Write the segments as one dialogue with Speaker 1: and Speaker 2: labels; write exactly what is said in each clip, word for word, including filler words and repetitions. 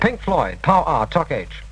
Speaker 1: Pink Floyd, Power R, Talk H.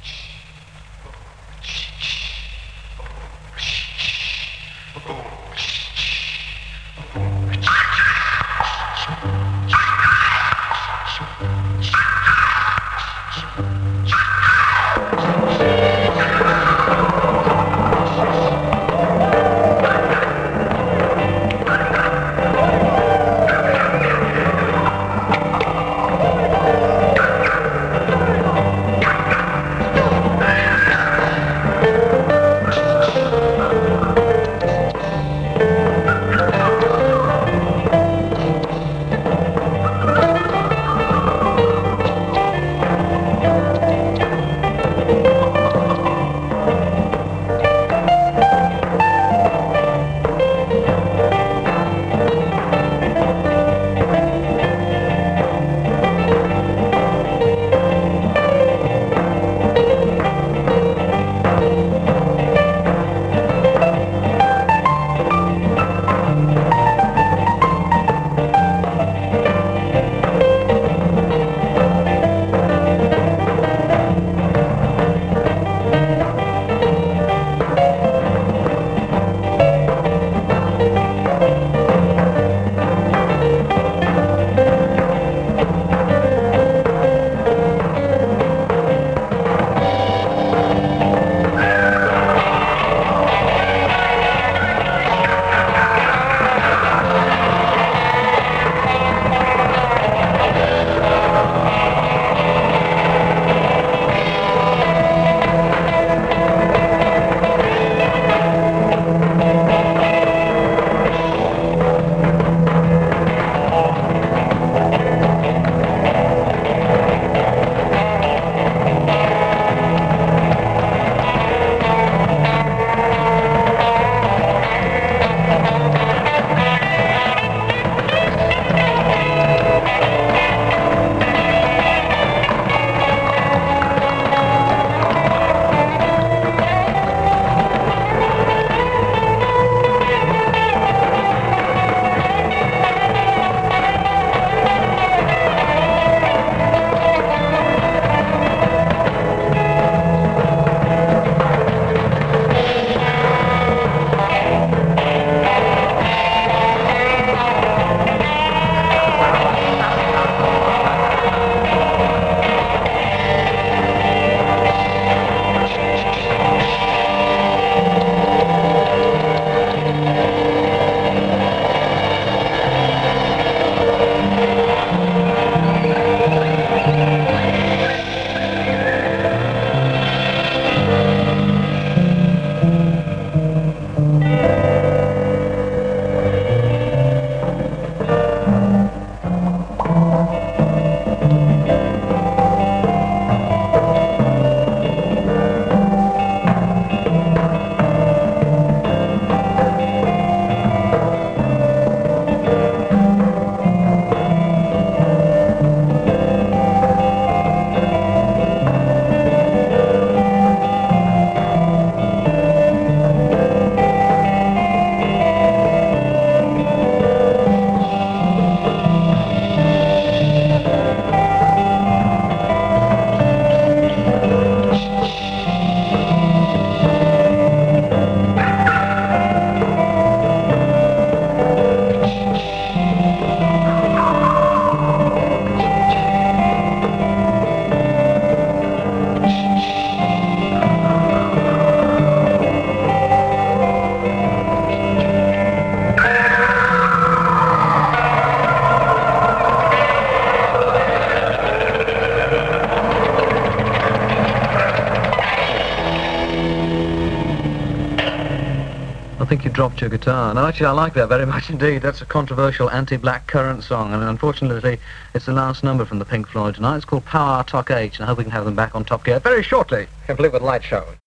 Speaker 2: I think you dropped your guitar. No, actually, I like that very much indeed. That's a controversial anti-Black Currant song, and unfortunately, it's the last number from the Pink Floyd tonight. It's called Power Talk H, and I hope we can have them back on Top Gear very shortly.
Speaker 1: Complete with light show.